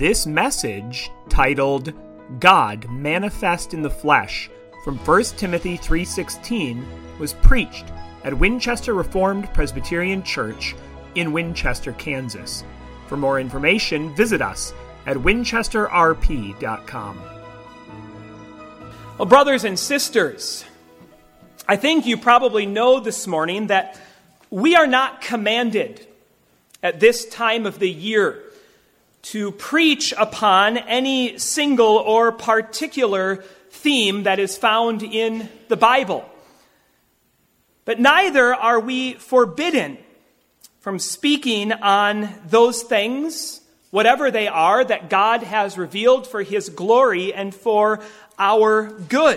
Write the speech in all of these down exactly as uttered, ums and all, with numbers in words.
This message, titled God Manifest in the Flesh, from First Timothy three sixteen, was preached at Winchester Reformed Presbyterian Church in Winchester, Kansas. For more information, visit us at winchester r p dot com. Well, brothers and sisters, I think you probably know this morning that we are not commanded at this time of the year to preach upon any single or particular theme that is found in the Bible. But neither are we forbidden from speaking on those things, whatever they are, that God has revealed for His glory and for our good.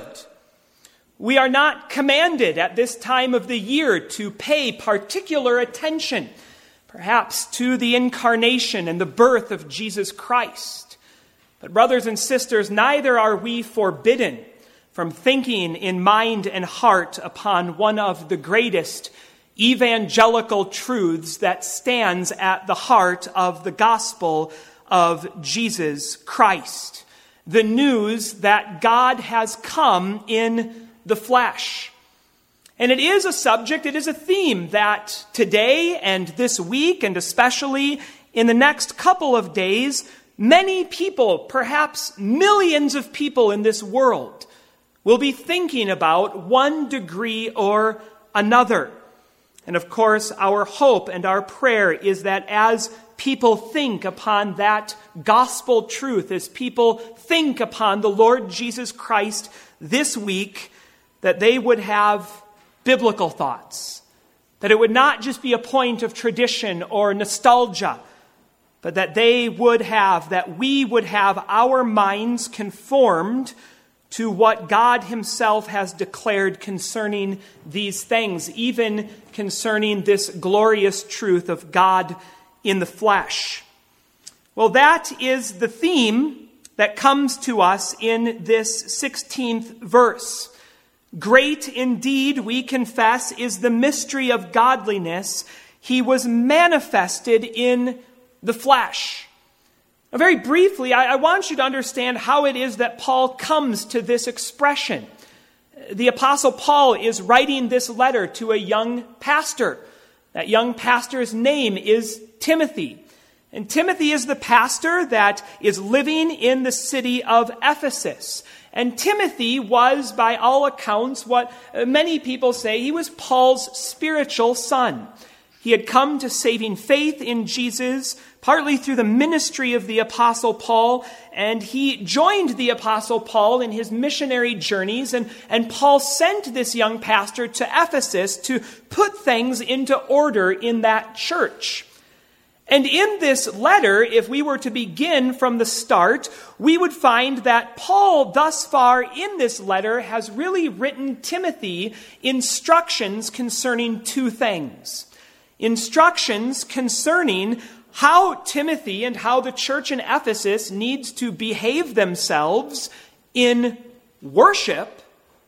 We are not commanded at this time of the year to pay particular attention, perhaps to the incarnation and the birth of Jesus Christ. But brothers and sisters, neither are we forbidden from thinking in mind and heart upon one of the greatest evangelical truths that stands at the heart of the gospel of Jesus Christ. The news that God has come in the flesh. And it is a subject, it is a theme that today and this week, and especially in the next couple of days, many people, perhaps millions of people in this world, will be thinking about one degree or another. And of course, our hope and our prayer is that as people think upon that gospel truth, as people think upon the Lord Jesus Christ this week, that they would have biblical thoughts, that it would not just be a point of tradition or nostalgia, but that they would have, that we would have our minds conformed to what God Himself has declared concerning these things, even concerning this glorious truth of God in the flesh. Well, that is the theme that comes to us in this sixteenth verse. Great indeed, we confess, is the mystery of godliness. He was manifested in the flesh. Now, very briefly, I, I want you to understand how it is that Paul comes to this expression. The Apostle Paul is writing this letter to a young pastor. That young pastor's name is Timothy. And Timothy is the pastor that is living in the city of Ephesus. And Timothy was, by all accounts, what many people say, he was Paul's spiritual son. He had come to saving faith in Jesus, partly through the ministry of the Apostle Paul, and he joined the Apostle Paul in his missionary journeys, and, and Paul sent this young pastor to Ephesus to put things into order in that church. And in this letter, if we were to begin from the start, we would find that Paul, thus far in this letter, has really written Timothy instructions concerning two things. Instructions concerning how Timothy and how the church in Ephesus needs to behave themselves in worship,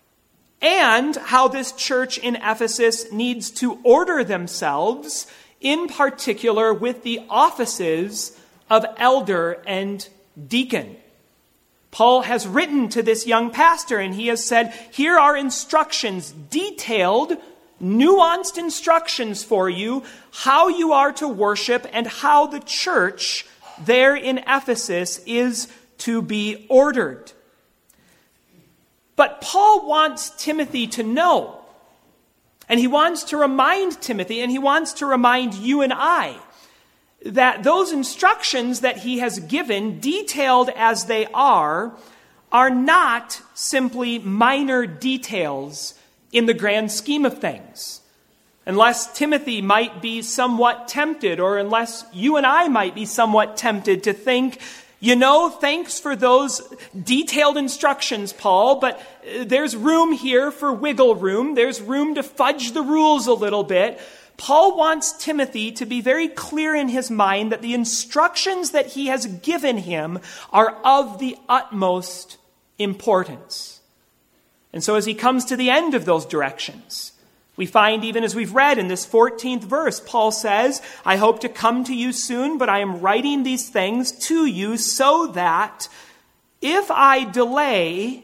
and how this church in Ephesus needs to order themselves, in particular with the offices of elder and deacon. Paul has written to this young pastor, and he has said, here are instructions, detailed, nuanced instructions for you, how you are to worship and how the church there in Ephesus is to be ordered. But Paul wants Timothy to know, and he wants to remind Timothy, and he wants to remind you and I, that those instructions that he has given, detailed as they are, are not simply minor details in the grand scheme of things. Unless Timothy might be somewhat tempted, or unless you and I might be somewhat tempted to think, you know, thanks for those detailed instructions, Paul, but there's room here for wiggle room. There's room to fudge the rules a little bit. Paul wants Timothy to be very clear in his mind that the instructions that he has given him are of the utmost importance. And so as he comes to the end of those directions, We find, even as we've read in this fourteenth verse, Paul says, I hope to come to you soon, but I am writing these things to you so that if I delay,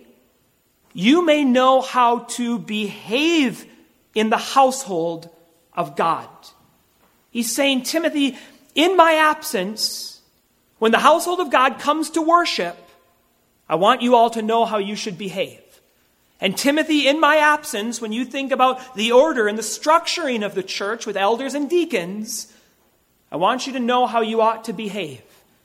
you may know how to behave in the household of God. He's saying, Timothy, in my absence, when the household of God comes to worship, I want you all to know how you should behave. And Timothy, in my absence, when you think about the order and the structuring of the church with elders and deacons, I want you to know how you ought to behave.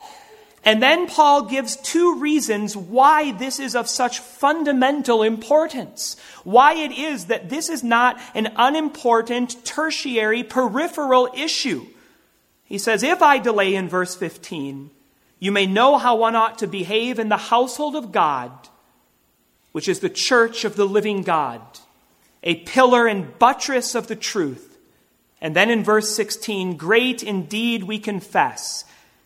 And then Paul gives two reasons why this is of such fundamental importance. Why it is that this is not an unimportant, tertiary, peripheral issue. He says, if I delay in verse fifteen, you may know how one ought to behave in the household of God, which is the church of the living God, a pillar and buttress of the truth. And then in verse sixteen, great indeed, we confess,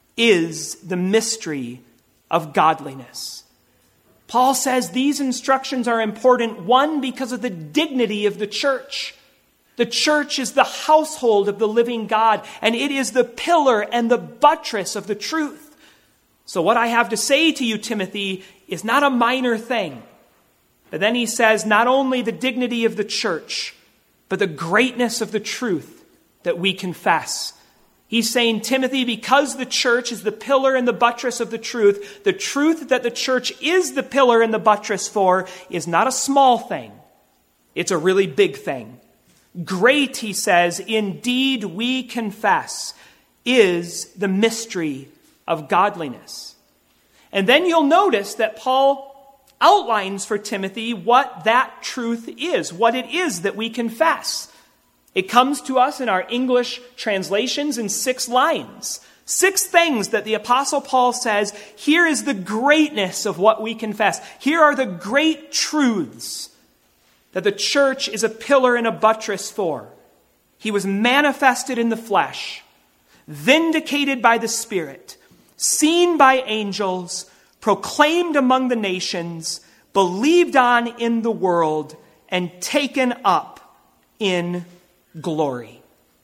is the mystery of godliness. Paul says these instructions are important, one, because of the dignity of the church. The church is the household of the living God, and it is the pillar and the buttress of the truth. So what I have to say to you, Timothy, is not a minor thing. But then he says not only the dignity of the church, but the greatness of the truth that we confess. He's saying, Timothy, because the church is the pillar and the buttress of the truth, the truth that the church is the pillar and the buttress for is not a small thing. It's a really big thing. Great, he says, indeed we confess, is the mystery of godliness. And then you'll notice that Paul outlines for Timothy what that truth is, what it is that we confess. It comes to us in our English translations in six lines. Six things that the Apostle Paul says, here is the greatness of what we confess. Here are the great truths that the church is a pillar and a buttress for. He was manifested in the flesh, vindicated by the Spirit, seen by angels, proclaimed among the nations, believed on in the world, and taken up in glory.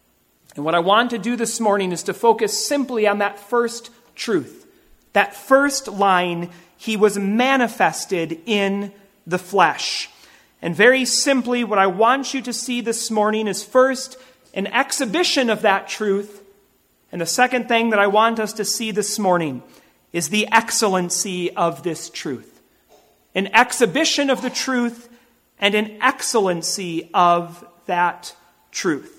And what I want to do this morning is to focus simply on that first truth. That first line, he was manifested in the flesh. And very simply, what I want you to see this morning is first an exhibition of that truth. And the second thing that I want us to see this morning is the excellency of this truth. An exhibition of the truth and an excellency of that truth.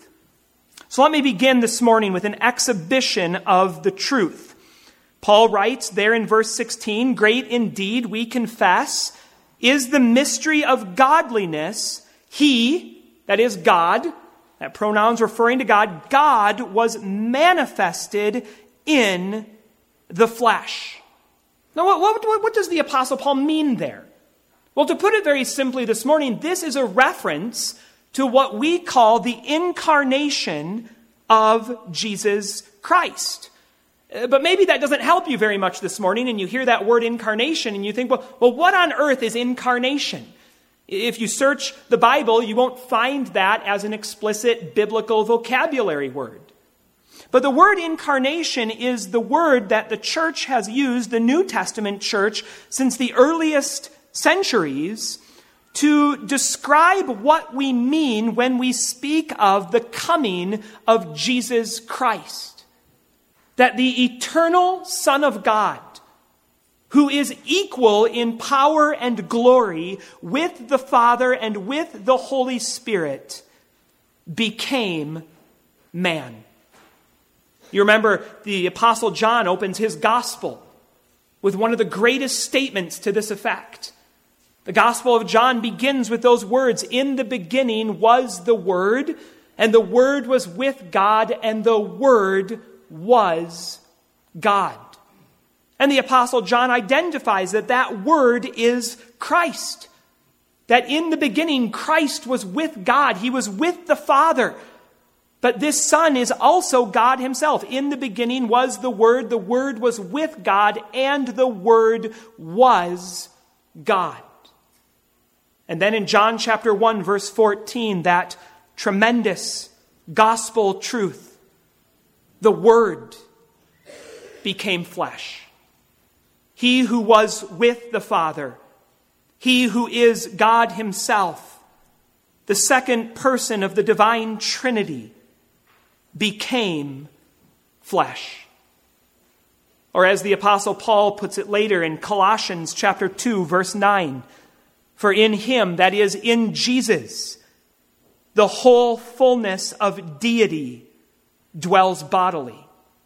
So let me begin this morning with an exhibition of the truth. Paul writes there in verse sixteen, great indeed, we confess, is the mystery of godliness. He, that is God, that pronoun's referring to God, God was manifested in the flesh. Now, what, what, what does the Apostle Paul mean there? Well, to put it very simply this morning, this is a reference to what we call the incarnation of Jesus Christ. Uh, but maybe that doesn't help you very much this morning, and you hear that word incarnation, and you think, well, well, what on earth is incarnation? If you search the Bible, you won't find that as an explicit biblical vocabulary word. But the word incarnation is the word that the church has used, the New Testament church, since the earliest centuries, to describe what we mean when we speak of the coming of Jesus Christ. That the eternal Son of God, who is equal in power and glory with the Father and with the Holy Spirit, became man. You remember the Apostle John opens his gospel with one of the greatest statements to this effect. The Gospel of John begins with those words, in the beginning was the Word, and the Word was with God, and the Word was God. And the Apostle John identifies that that Word is Christ. That in the beginning, Christ was with God. He was with the Father. But this Son is also God himself. In the beginning was the Word. The Word was with God, and the Word was God. And then in John chapter one, verse fourteen, that tremendous gospel truth. The Word became flesh. He who was with the Father, he who is God himself, the second person of the divine Trinity, became flesh. Or as the Apostle Paul puts it later in Colossians chapter two, verse nine, for in him, that is, in Jesus, the whole fullness of deity dwells bodily.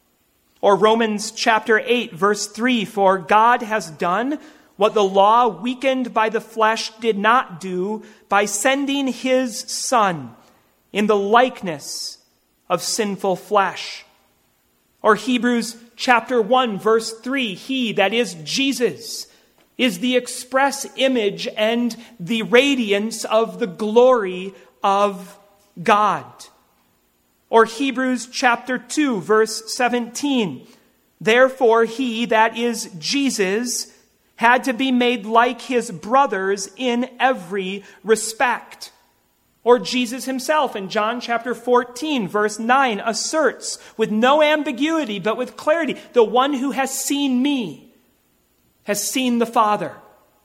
Or Romans chapter eight, verse three, for God has done what the law, weakened by the flesh, did not do by sending his Son in the likeness of sinful flesh. Or Hebrews chapter one, verse three, he, that is Jesus, is the express image and the radiance of the glory of God. Or Hebrews chapter two, verse seventeen, therefore he, that is Jesus, had to be made like his brothers in every respect. Or Jesus himself in John chapter fourteen, verse nine, asserts with no ambiguity but with clarity, the one who has seen me has seen the Father.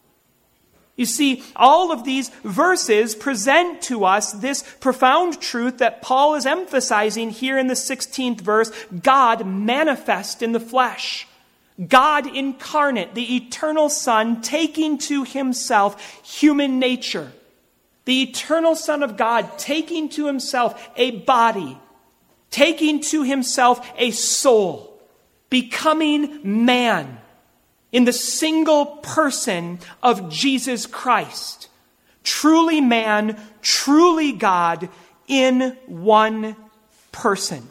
You see, all of these verses present to us this profound truth that Paul is emphasizing here in the sixteenth verse, God manifest in the flesh. God incarnate, the eternal Son, taking to himself human nature. The eternal Son of God taking to himself a body, taking to himself a soul, becoming man in the single person of Jesus Christ. Truly man, truly God in one person.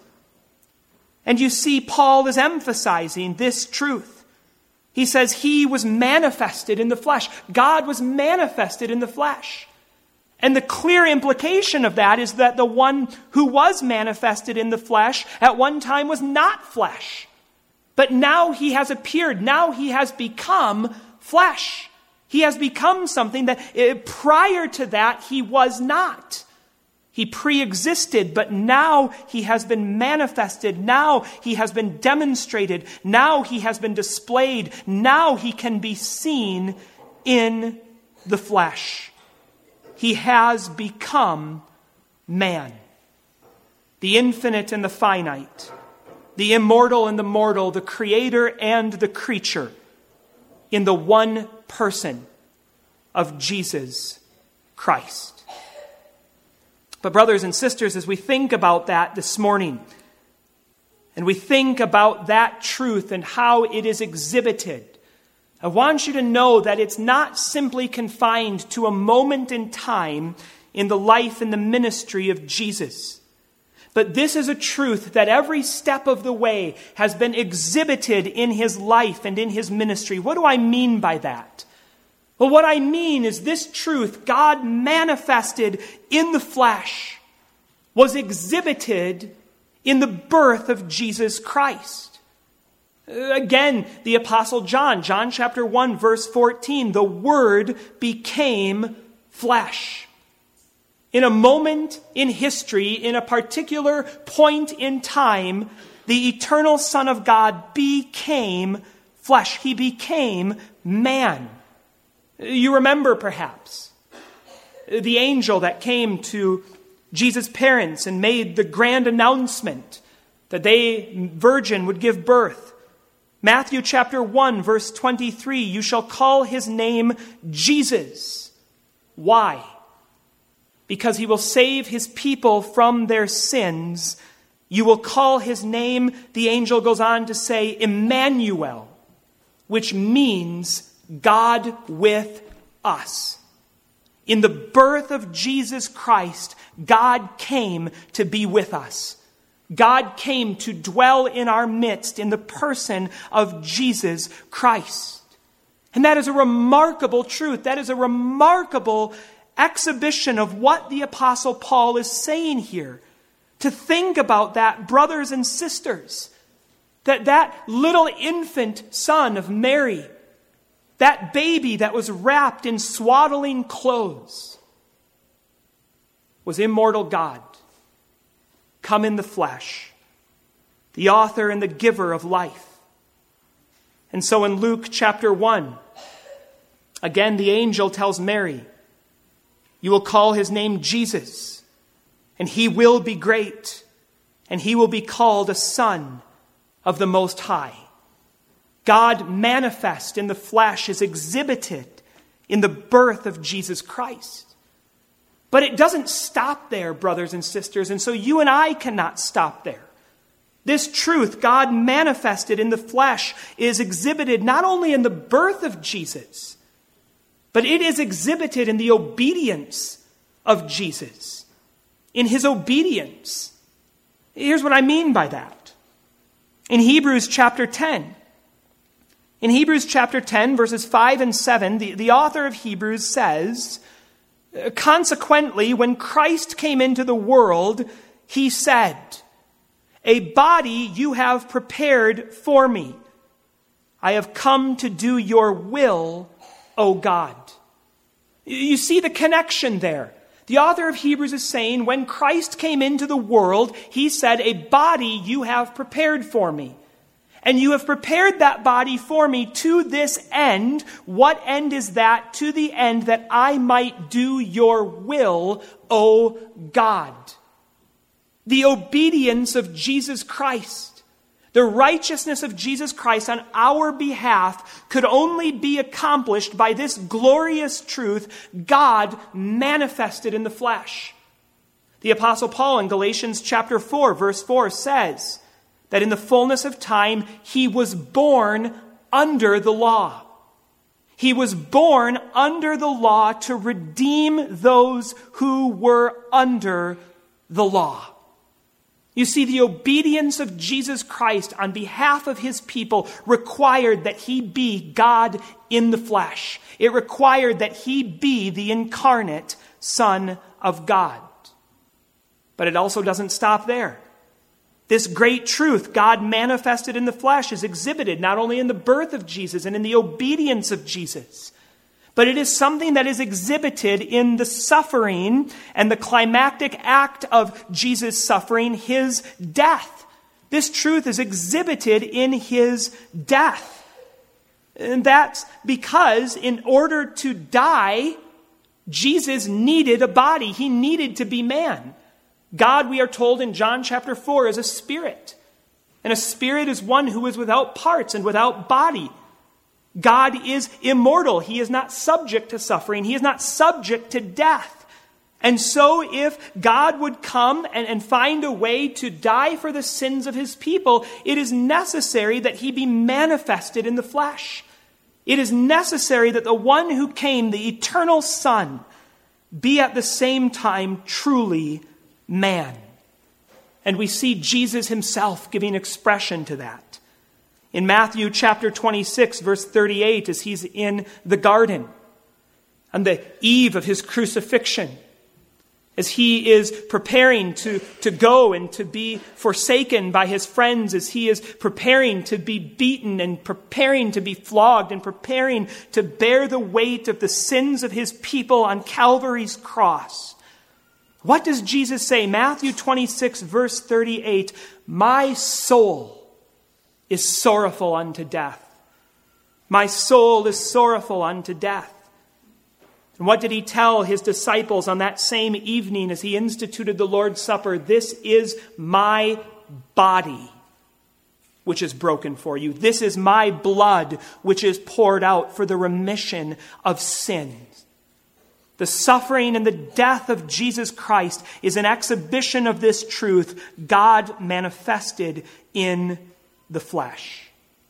And you see, Paul is emphasizing this truth. He says he was manifested in the flesh. God was manifested in the flesh. And the clear implication of that is that the one who was manifested in the flesh at one time was not flesh. But now he has appeared. Now he has become flesh. He has become something that uh, prior to that he was not. He pre-existed, but now he has been manifested. Now he has been demonstrated. Now he has been displayed. Now he can be seen in the flesh. He has become man. The infinite and the finite, the immortal and the mortal, the creator and the creature, in the one person of Jesus Christ. But brothers and sisters, as we think about that this morning, and we think about that truth and how it is exhibited, I want you to know that it's not simply confined to a moment in time in the life and the ministry of Jesus. But this is a truth that every step of the way has been exhibited in his life and in his ministry. What do I mean by that? Well, what I mean is this truth, God manifested in the flesh, was exhibited in the birth of Jesus Christ. Again, the Apostle John, John chapter one, verse fourteen, the Word became flesh. In a moment in history, in a particular point in time, the eternal Son of God became flesh. He became man. You remember, perhaps, the angel that came to Jesus' parents and made the grand announcement that they, virgin, would give birth. Matthew chapter one, verse twenty-three, you shall call his name Jesus. Why? Because he will save his people from their sins. You will call his name, the angel goes on to say, Emmanuel, which means God with us. In the birth of Jesus Christ, God came to be with us. God came to dwell in our midst in the person of Jesus Christ. And that is a remarkable truth. That is a remarkable exhibition of what the Apostle Paul is saying here. To think about that, brothers and sisters, that that little infant son of Mary, that baby that was wrapped in swaddling clothes, was immortal God come in the flesh, the author and the giver of life. And so in Luke chapter one, again the angel tells Mary, you will call his name Jesus, and he will be great, and he will be called a Son of the Most High. God manifest in the flesh is exhibited in the birth of Jesus Christ. But it doesn't stop there, brothers and sisters, and so you and I cannot stop there. This truth, God manifested in the flesh, is exhibited not only in the birth of Jesus, but it is exhibited in the obedience of Jesus. In his obedience. Here's what I mean by that. In Hebrews chapter ten, in Hebrews chapter ten, verses five and seven, the, the author of Hebrews says, consequently, when Christ came into the world, he said, a body you have prepared for me. I have come to do your will, O God. You see the connection there. The author of Hebrews is saying, when Christ came into the world, he said, a body you have prepared for me. And you have prepared that body for me to this end. What end is that? To the end that I might do your will, O God. The obedience of Jesus Christ, the righteousness of Jesus Christ on our behalf could only be accomplished by this glorious truth, God manifested in the flesh. The Apostle Paul in Galatians chapter four, verse four says that in the fullness of time, he was born under the law. He was born under the law to redeem those who were under the law. You see, the obedience of Jesus Christ on behalf of his people required that he be God in the flesh. It required that he be the incarnate Son of God. But it also doesn't stop there. This great truth, God manifested in the flesh, is exhibited not only in the birth of Jesus and in the obedience of Jesus, but it is something that is exhibited in the suffering and the climactic act of Jesus' suffering, his death. This truth is exhibited in his death. And that's because in order to die, Jesus needed a body. He needed to be man. God, we are told in John chapter four, is a spirit. And a spirit is one who is without parts and without body. God is immortal. He is not subject to suffering. He is not subject to death. And so if God would come and, and find a way to die for the sins of his people, it is necessary that he be manifested in the flesh. It is necessary that the one who came, the eternal Son, be at the same time truly man. And we see Jesus himself giving expression to that. In Matthew chapter twenty-six, verse thirty-eight, as he's in the garden, on the eve of his crucifixion, as he is preparing to, to go and to be forsaken by his friends, as he is preparing to be beaten and preparing to be flogged and preparing to bear the weight of the sins of his people on Calvary's cross. What does Jesus say? Matthew twenty-six, verse thirty-eight, my soul is sorrowful unto death. My soul is sorrowful unto death. And what did he tell his disciples on that same evening as he instituted the Lord's Supper? This is my body, which is broken for you. This is my blood, which is poured out for the remission of sins. The suffering and the death of Jesus Christ is an exhibition of this truth, God manifested in the flesh.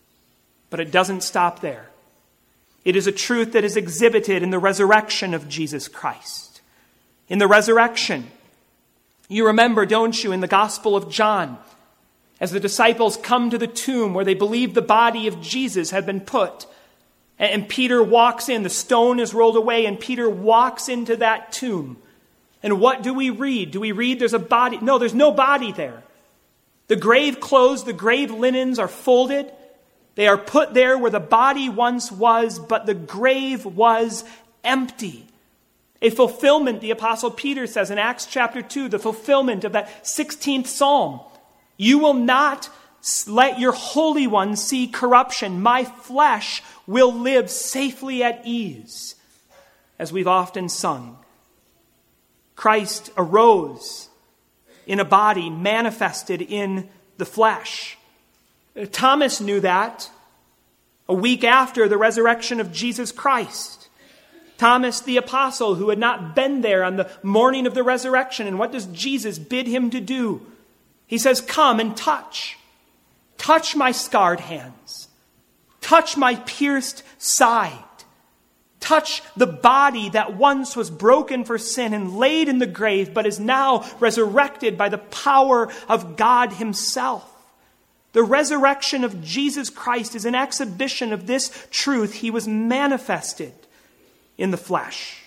But it doesn't stop there. It is a truth that is exhibited in the resurrection of Jesus Christ. In the resurrection, you remember, don't you, in the Gospel of John, as the disciples come to the tomb where they believe the body of Jesus had been put, and Peter walks in, the stone is rolled away, and Peter walks into that tomb. And what do we read? Do we read there's a body? No, there's no body there. The grave clothes, the grave linens are folded. They are put there where the body once was, but the grave was empty. A fulfillment, the Apostle Peter says in Acts chapter two, the fulfillment of that sixteenth Psalm. You will not let your Holy One see corruption. My flesh will live safely at ease, as we've often sung. Christ arose in a body manifested in the flesh. Thomas knew that a week after the resurrection of Jesus Christ. Thomas the apostle, who had not been there on the morning of the resurrection. And what does Jesus bid him to do? He says, come and touch. Touch my scarred hands. Touch my pierced side. Touch the body that once was broken for sin and laid in the grave, but is now resurrected by the power of God himself. The resurrection of Jesus Christ is an exhibition of this truth. He was manifested in the flesh.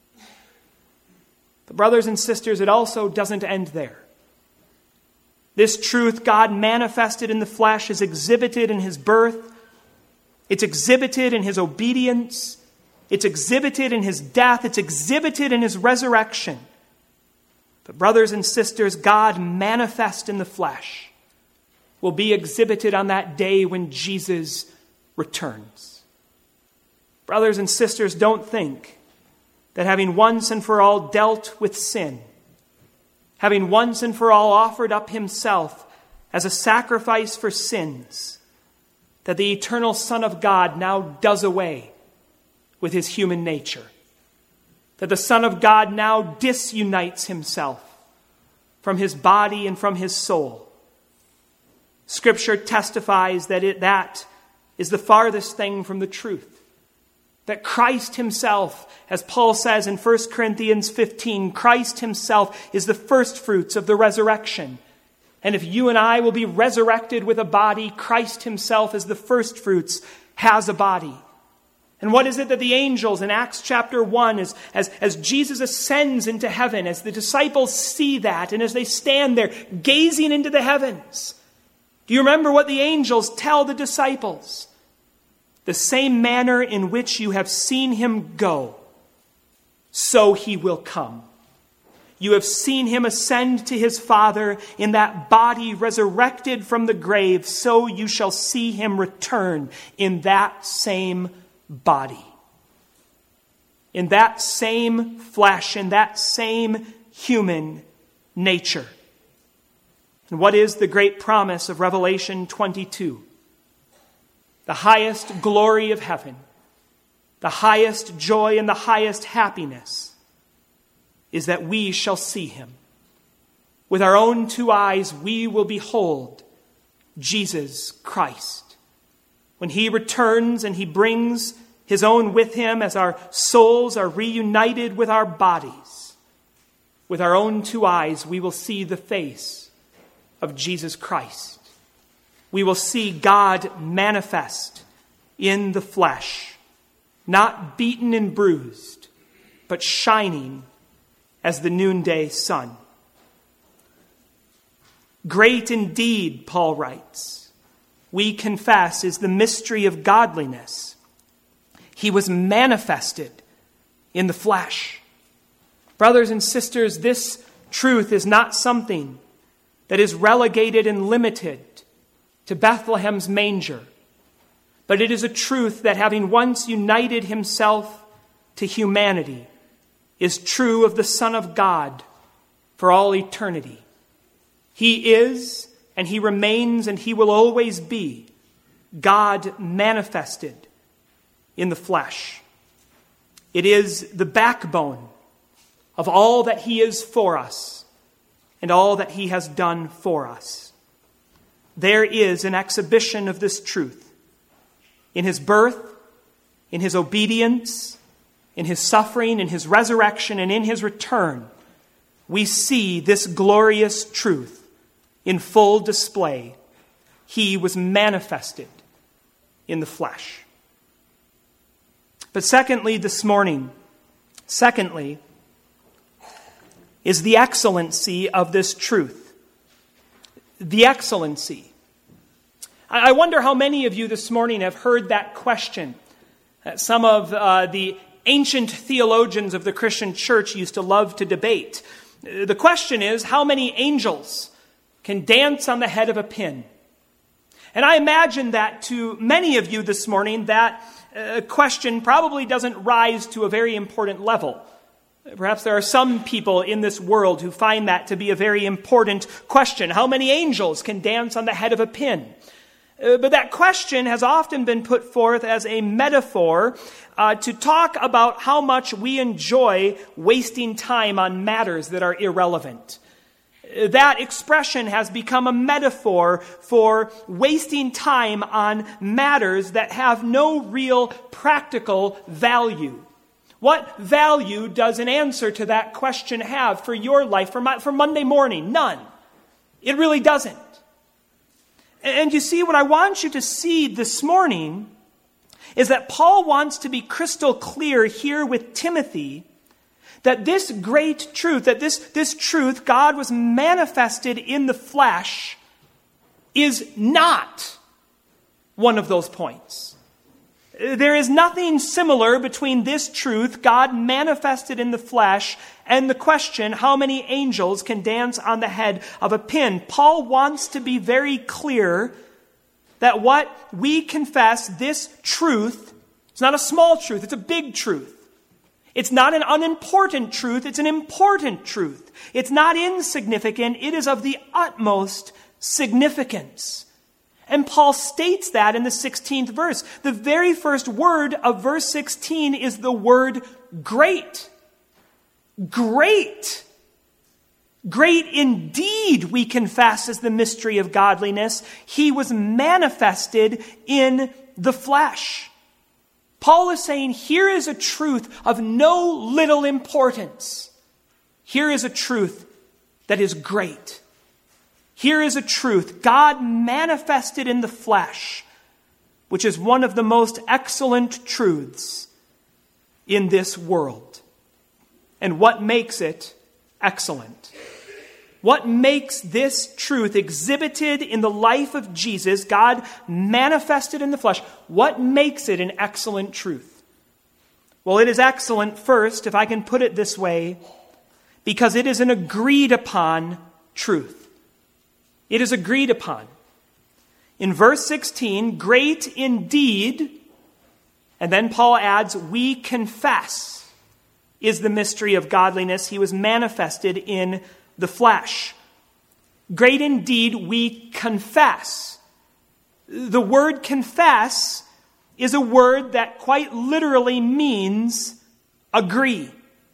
But brothers and sisters, it also doesn't end there. This truth, God manifested in the flesh, is exhibited in his birth. It's exhibited in his obedience. It's exhibited in his death. It's exhibited in his resurrection. But brothers and sisters, God manifest in the flesh will be exhibited on that day when Jesus returns. Brothers and sisters, don't think that having once and for all dealt with sin, having once and for all offered up himself as a sacrifice for sins, that the eternal Son of God now does away with his human nature. That the Son of God now disunites himself from his body and from his soul. Scripture testifies that it, that is the farthest thing from the truth. That Christ himself, as Paul says in First Corinthians fifteen, Christ himself is the first fruits of the resurrection. And if you and I will be resurrected with a body, Christ himself as the first fruits has a body. And what is it that the angels in Acts chapter one, as, as, as Jesus ascends into heaven, as the disciples see that, and as they stand there gazing into the heavens, do you remember what the angels tell the disciples? The same manner in which you have seen him go, so he will come. You have seen him ascend to his Father in that body resurrected from the grave, so you shall see him return in that same body. In that same flesh, in that same human nature. And what is the great promise of Revelation twenty-two? The highest glory of heaven, the highest joy and the highest happiness is that we shall see him. With our own two eyes, we will behold Jesus Christ. When he returns and he brings his own with him as our souls are reunited with our bodies, with our own two eyes, we will see the face of Jesus Christ. We will see God manifest in the flesh, not beaten and bruised, but shining as the noonday sun. Great indeed, Paul writes, we confess is the mystery of godliness. He was manifested in the flesh. Brothers and sisters, this truth is not something that is relegated and limited to Bethlehem's manger, but it is a truth that having once united himself to humanity is true of the Son of God for all eternity. He is, and he remains, and he will always be God manifested in the flesh. It is the backbone of all that he is for us and all that he has done for us. There is an exhibition of this truth in his birth, in his obedience, in his suffering, in his resurrection, and in his return. We see this glorious truth in full display. He was manifested in the flesh. But secondly, this morning, secondly, is the excellency of this truth. The excellency. I wonder how many of you this morning have heard that question. Some of uh, the ancient theologians of the Christian church used to love to debate. The question is, how many angels can dance on the head of a pin? And I imagine that to many of you this morning, that uh, question probably doesn't rise to a very important level. Perhaps there are some people in this world who find that to be a very important question. How many angels can dance on the head of a pin? Uh, but that question has often been put forth as a metaphor uh, to talk about how much we enjoy wasting time on matters that are irrelevant. Uh, that expression has become a metaphor for wasting time on matters that have no real practical value. What value does an answer to that question have for your life, for, my, for Monday morning? None. It really doesn't. And you see, what I want you to see this morning is that Paul wants to be crystal clear here with Timothy that this great truth, that this, this truth, God was manifested in the flesh, is not one of those points. There is nothing similar between this truth, God manifested in the flesh, and the question, how many angels can dance on the head of a pin? Paul wants to be very clear that what we confess, this truth, it's not a small truth, it's a big truth. It's not an unimportant truth, it's an important truth. It's not insignificant, it is of the utmost significance. And Paul states that in the sixteenth verse. The very first word of verse sixteen is the word great. Great. Great indeed, we confess, is the mystery of godliness. He was manifested in the flesh. Paul is saying, here is a truth of no little importance. Here is a truth that is great. Here is a truth, God manifested in the flesh, which is one of the most excellent truths in this world. And what makes it excellent? What makes this truth exhibited in the life of Jesus, God manifested in the flesh, what makes it an excellent truth? Well, it is excellent first, if I can put it this way, because it is an agreed upon truth. It is agreed upon. In verse sixteen, great indeed, and then Paul adds, we confess, is the mystery of godliness. He was manifested in the flesh. Great indeed, we confess. The word confess is a word that quite literally means agree.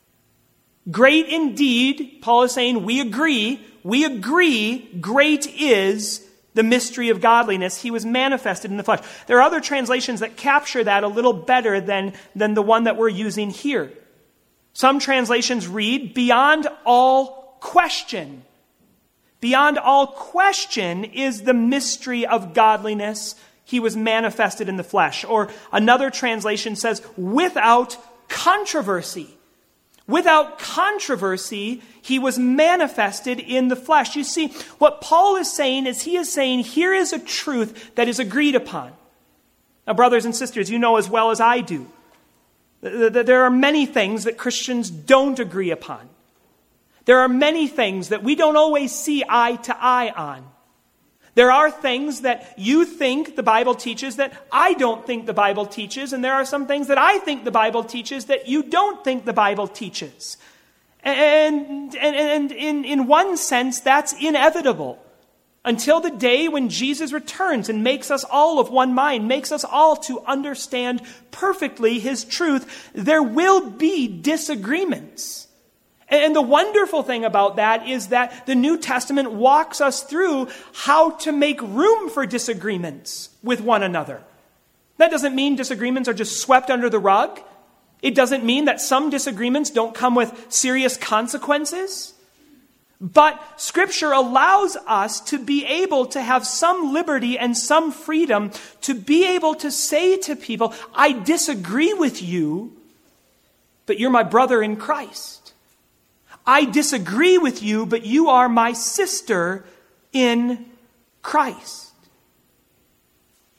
Great indeed, Paul is saying, we agree, we agree, great is the mystery of godliness. He was manifested in the flesh. There are other translations that capture that a little better than, than the one that we're using here. Some translations read, beyond all question. Beyond all question is the mystery of godliness. He was manifested in the flesh. Or another translation says, without controversy. Without controversy, he was manifested in the flesh. You see, what Paul is saying is he is saying, here is a truth that is agreed upon. Now, brothers and sisters, you know as well as I do, that there are many things that Christians don't agree upon. There are many things that we don't always see eye to eye on. There are things that you think the Bible teaches that I don't think the Bible teaches, and there are some things that I think the Bible teaches that you don't think the Bible teaches. And, and, and in, in one sense, that's inevitable until the day when Jesus returns and makes us all of one mind, makes us all to understand perfectly his truth. There will be disagreements. And the wonderful thing about that is that the New Testament walks us through how to make room for disagreements with one another. That doesn't mean disagreements are just swept under the rug. It doesn't mean that some disagreements don't come with serious consequences. But Scripture allows us to be able to have some liberty and some freedom to be able to say to people, I disagree with you, but you're my brother in Christ. I disagree with you, but you are my sister in Christ.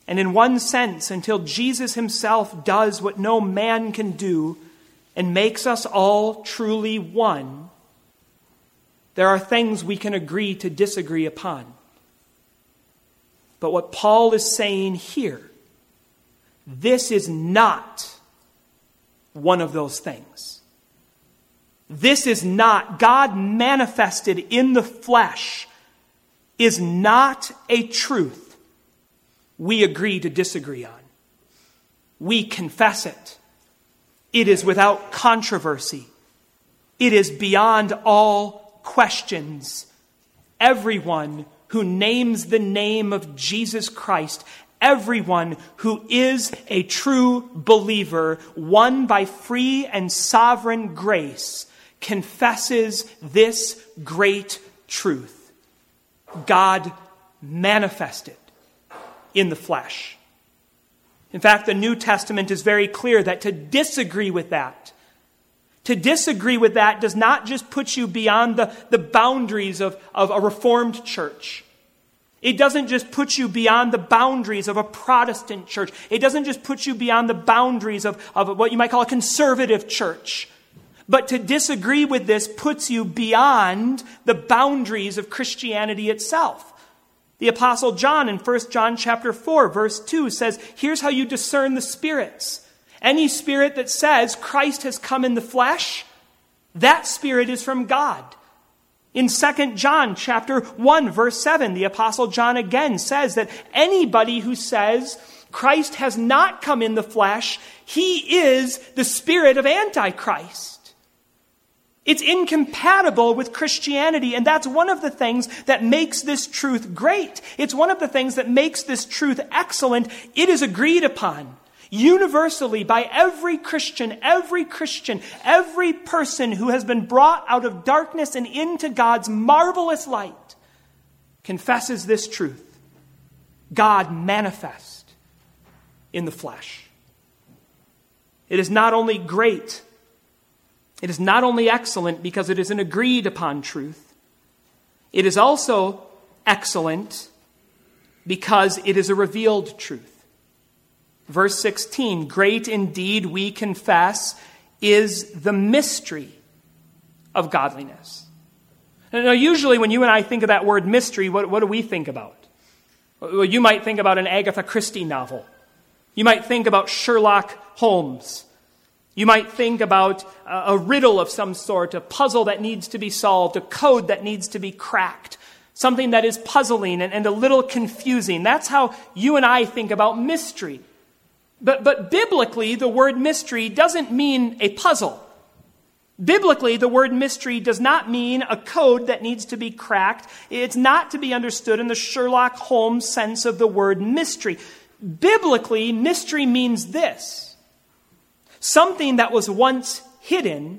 And in one sense, until Jesus himself does what no man can do and makes us all truly one, there are things we can agree to disagree upon. But what Paul is saying here, this is not one of those things. This is not, God manifested in the flesh is not a truth we agree to disagree on. We confess it. It is without controversy. It is beyond all questions. Everyone who names the name of Jesus Christ, everyone who is a true believer, won by free and sovereign grace, confesses this great truth. God manifested in the flesh. In fact, the New Testament is very clear that to disagree with that, to disagree with that does not just put you beyond the, the boundaries of, of a Reformed church. It doesn't just put you beyond the boundaries of a Protestant church. It doesn't just put you beyond the boundaries of, of what you might call a conservative church. But to disagree with this puts you beyond the boundaries of Christianity itself. The Apostle John in First John chapter four, verse two says, here's how you discern the spirits. Any spirit that says Christ has come in the flesh, that spirit is from God. In Second John chapter one, verse seven, the Apostle John again says that anybody who says Christ has not come in the flesh, he is the spirit of Antichrist. It's incompatible with Christianity, and that's one of the things that makes this truth great. It's one of the things that makes this truth excellent. It is agreed upon universally by every Christian, every Christian, every person who has been brought out of darkness and into God's marvelous light confesses this truth. God manifest in the flesh. It is not only great, it is not only excellent because it is an agreed upon truth. It is also excellent because it is a revealed truth. Verse sixteen, great indeed we confess is the mystery of godliness. Now, usually when you and I think of that word mystery, what, what do we think about? Well, you might think about an Agatha Christie novel. You might think about Sherlock Holmes. You might think about a riddle of some sort, a puzzle that needs to be solved, a code that needs to be cracked, something that is puzzling and, and a little confusing. That's how you and I think about mystery. But, but biblically, the word mystery doesn't mean a puzzle. Biblically, the word mystery does not mean a code that needs to be cracked. It's not to be understood in the Sherlock Holmes sense of the word mystery. Biblically, mystery means this. Something that was once hidden,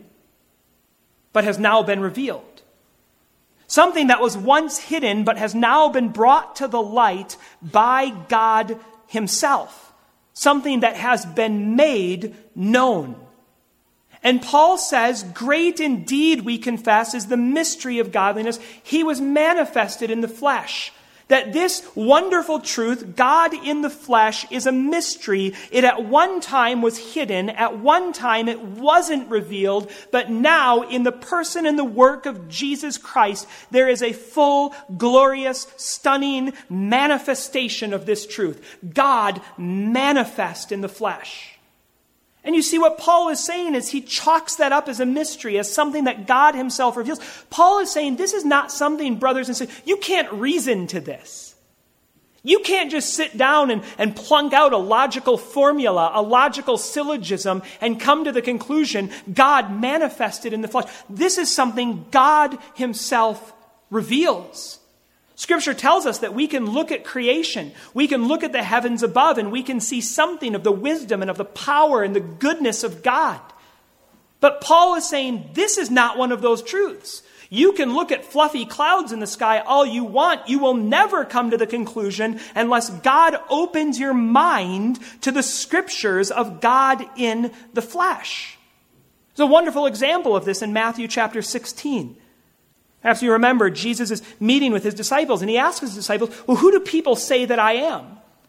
but has now been revealed. Something that was once hidden, but has now been brought to the light by God himself. Something that has been made known. And Paul says, great indeed we confess is the mystery of godliness. He was manifested in the flesh. That this wonderful truth, God in the flesh, is a mystery. It at one time was hidden. At one time it wasn't revealed. But now, in the person and the work of Jesus Christ, there is a full, glorious, stunning manifestation of this truth. God manifest in the flesh. And you see what Paul is saying is he chalks that up as a mystery, as something that God himself reveals. Paul is saying this is not something, brothers and sisters, you can't reason to this. You can't just sit down and, and plunk out a logical formula, a logical syllogism, and come to the conclusion God manifested in the flesh. This is something God himself reveals. Scripture tells us that we can look at creation, we can look at the heavens above, and we can see something of the wisdom and of the power and the goodness of God. But Paul is saying this is not one of those truths. You can look at fluffy clouds in the sky all you want. You will never come to the conclusion unless God opens your mind to the scriptures of God in the flesh. There's a wonderful example of this in Matthew chapter sixteen. Perhaps you remember Jesus is meeting with his disciples, and he asks his disciples, well, who do people say that I am?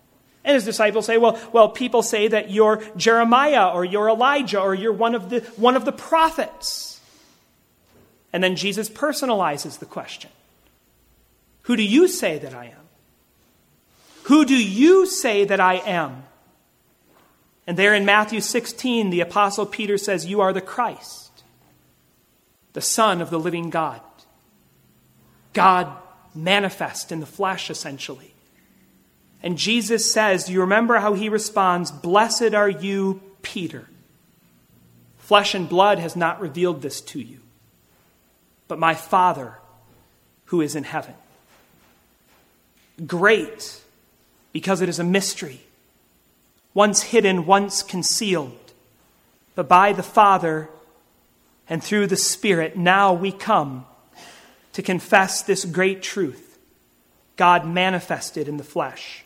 And his disciples say, well, well, people say that you're Jeremiah or you're Elijah or you're one of the, one of the prophets. And then Jesus personalizes the question. Who do you say that I am? Who do you say that I am? And there in Matthew sixteen, the Apostle Peter says, you are the Christ, the Son of the living God. God manifest in the flesh, essentially. And Jesus says, do you remember how he responds? Blessed are you, Peter. Flesh and blood has not revealed this to you, but my Father who is in heaven. Great, because it is a mystery, once hidden, once concealed. But by the Father and through the Spirit, now we come to confess this great truth, God manifested in the flesh.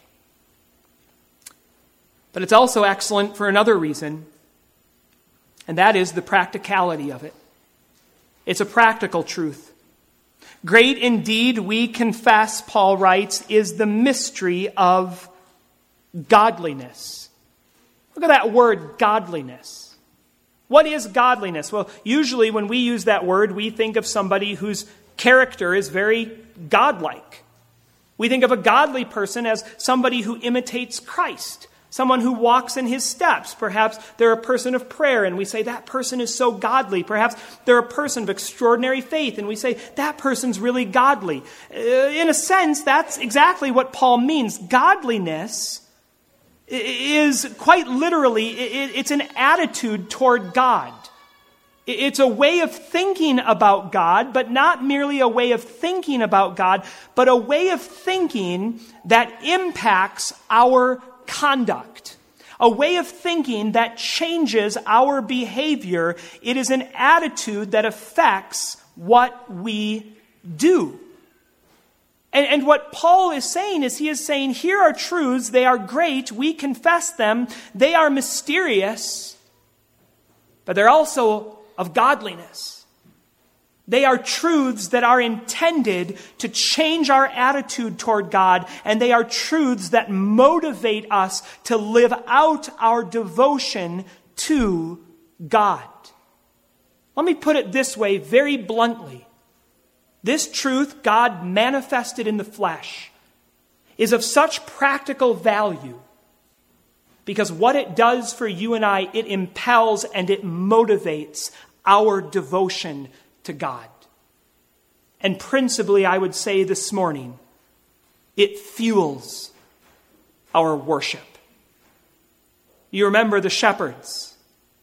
But it's also excellent for another reason, and that is the practicality of it. It's a practical truth. Great indeed, we confess, Paul writes, is the mystery of godliness. Look at that word, godliness. What is godliness? Well, usually when we use that word, we think of somebody whose character is very godlike. We think of a godly person as somebody who imitates Christ, someone who walks in his steps. Perhaps they're a person of prayer, and we say, that person is so godly. Perhaps they're a person of extraordinary faith, and we say, that person's really godly. In a sense, that's exactly what Paul means. Godliness is quite literally, it's an attitude toward God. It's a way of thinking about God, but not merely a way of thinking about God, but a way of thinking that impacts our conduct, a way of thinking that changes our behavior. It is an attitude that affects what we do. And, and what Paul is saying is he is saying, here are truths, they are great, we confess them, they are mysterious, but they're also of godliness. They are truths that are intended to change our attitude toward God, and they are truths that motivate us to live out our devotion to God. Let me put it this way very bluntly. This truth, God manifested in the flesh, is of such practical value because what it does for you and I, it impels and it motivates our devotion to God. And principally, I would say this morning, it fuels our worship. You remember the shepherds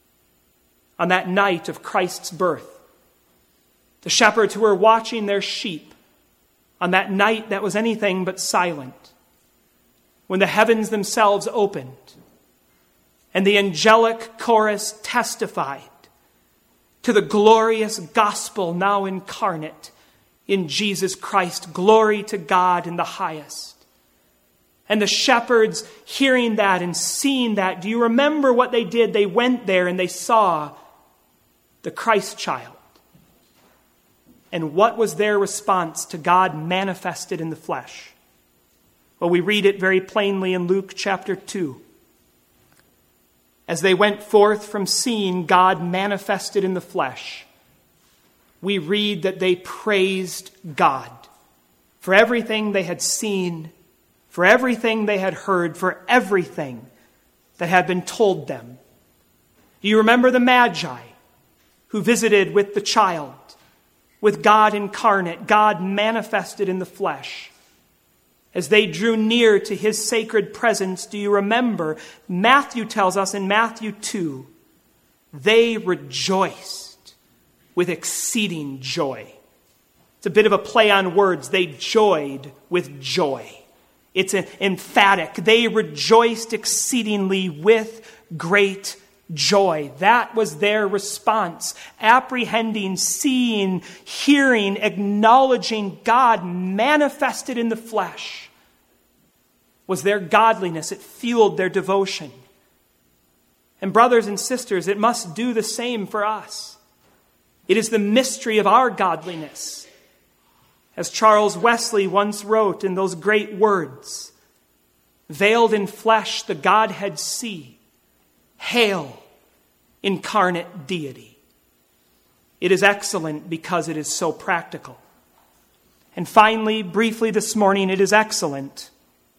on that night of Christ's birth. The shepherds who were watching their sheep on that night that was anything but silent. When the heavens themselves opened and the angelic chorus testified to the glorious gospel now incarnate in Jesus Christ. Glory to God in the highest. And the shepherds hearing that and seeing that, do you remember what they did? They went there and they saw the Christ child. And what was their response to God manifested in the flesh? Well, we read it very plainly in Luke chapter two. As they went forth from seeing God manifested in the flesh, we read that they praised God for everything they had seen, for everything they had heard, for everything that had been told them. Do you remember the Magi who visited with the child, with God incarnate, God manifested in the flesh? As they drew near to his sacred presence, do you remember? Matthew tells us in Matthew two, they rejoiced with exceeding joy. It's a bit of a play on words. They joyed with joy. It's an emphatic. They rejoiced exceedingly with great joy. That was their response. Apprehending, seeing, hearing, acknowledging God manifested in the flesh was their godliness. It fueled their devotion. And brothers and sisters, it must do the same for us. It is the mystery of our godliness. As Charles Wesley once wrote in those great words, veiled in flesh, the Godhead see. Hail, incarnate deity. It is excellent because it is so practical. And finally, briefly this morning, it is excellent.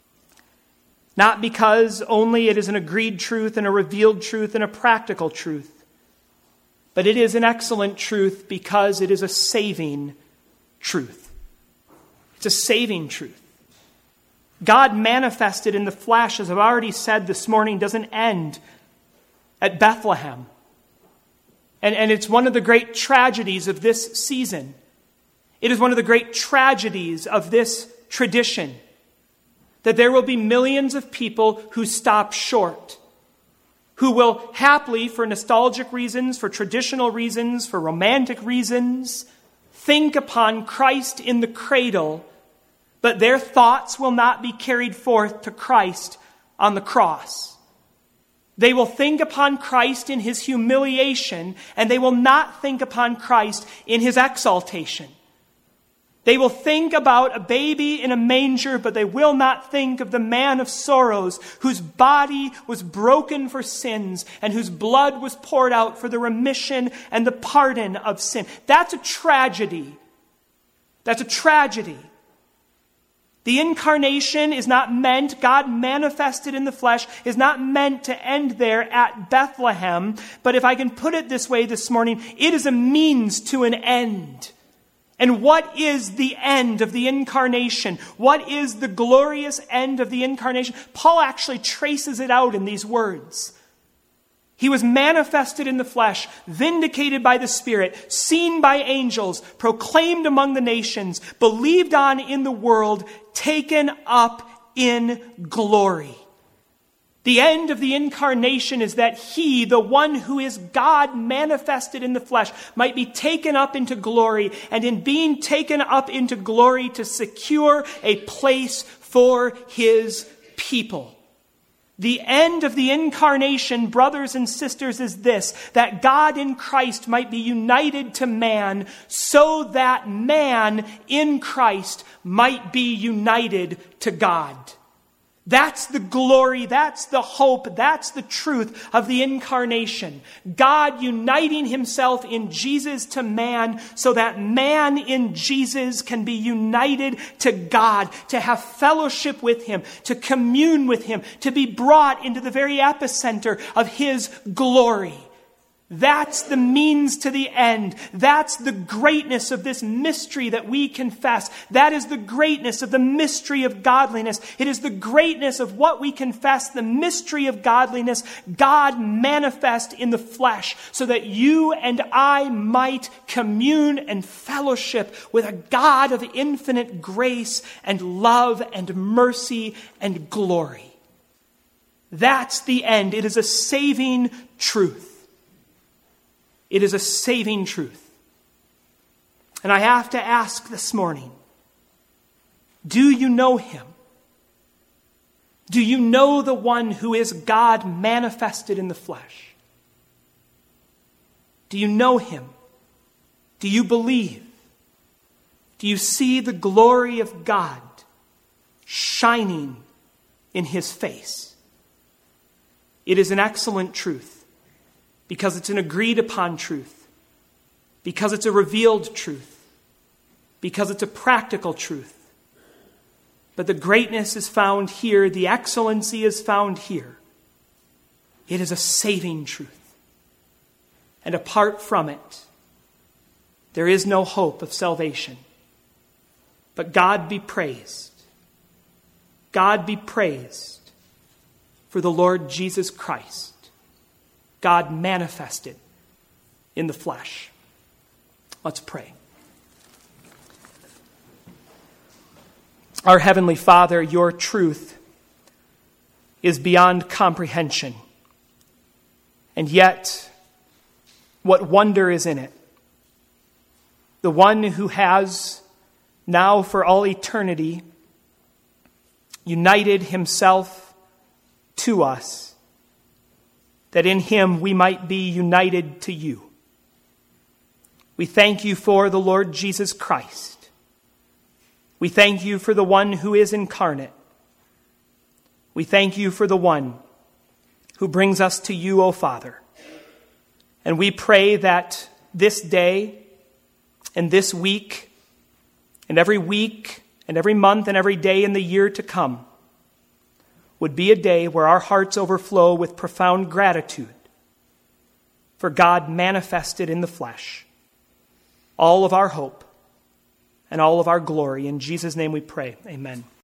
Not because only it is an agreed truth and a revealed truth and a practical truth, but it is an excellent truth because it is a saving truth. It's a saving truth. God manifested in the flesh, as I've already said this morning, doesn't end at Bethlehem. And, and it's one of the great tragedies of this season. It is one of the great tragedies of this tradition that there will be millions of people who stop short, who will happily, for nostalgic reasons, for traditional reasons, for romantic reasons, think upon Christ in the cradle, but their thoughts will not be carried forth to Christ on the cross. They will think upon Christ in his humiliation, and they will not think upon Christ in his exaltation. They will think about a baby in a manger, but they will not think of the man of sorrows whose body was broken for sins and whose blood was poured out for the remission and the pardon of sin. That's a tragedy. That's a tragedy. The incarnation is not meant, God manifested in the flesh, is not meant to end there at Bethlehem. But if I can put it this way this morning, it is a means to an end. And what is the end of the incarnation? What is the glorious end of the incarnation? Paul actually traces it out in these words. He was manifested in the flesh, vindicated by the Spirit, seen by angels, proclaimed among the nations, believed on in the world, taken up in glory. The end of the incarnation is that he, the one who is God manifested in the flesh, might be taken up into glory, and in being taken up into glory to secure a place for his people. The end of the incarnation, brothers and sisters, is this, that God in Christ might be united to man so that man in Christ might be united to God. That's the glory, that's the hope, that's the truth of the incarnation. God uniting himself in Jesus to man so that man in Jesus can be united to God, to have fellowship with him, to commune with him, to be brought into the very epicenter of his glory. That's the means to the end. That's the greatness of this mystery that we confess. That is the greatness of the mystery of godliness. It is the greatness of what we confess, the mystery of godliness, God manifest in the flesh, so that you and I might commune and fellowship with a God of infinite grace and love and mercy and glory. That's the end. It is a saving truth. It is a saving truth. And I have to ask this morning, do you know him? Do you know the one who is God manifested in the flesh? Do you know him? Do you believe? Do you see the glory of God shining in his face? It is an excellent truth. Because it's an agreed upon truth. Because it's a revealed truth. Because it's a practical truth. But the greatness is found here. The excellency is found here. It is a saving truth. And apart from it, there is no hope of salvation. But God be praised. God be praised for the Lord Jesus Christ. God manifested in the flesh. Let's pray. Our Heavenly Father, your truth is beyond comprehension. And yet, what wonder is in it? The one who has, now for all eternity, united himself to us, that in him we might be united to you. We thank you for the Lord Jesus Christ. We thank you for the one who is incarnate. We thank you for the one who brings us to you, O Father. And we pray that this day and this week and every week and every month and every day in the year to come would be a day where our hearts overflow with profound gratitude for God manifested in the flesh, all of our hope and all of our glory. In Jesus' name we pray. Amen.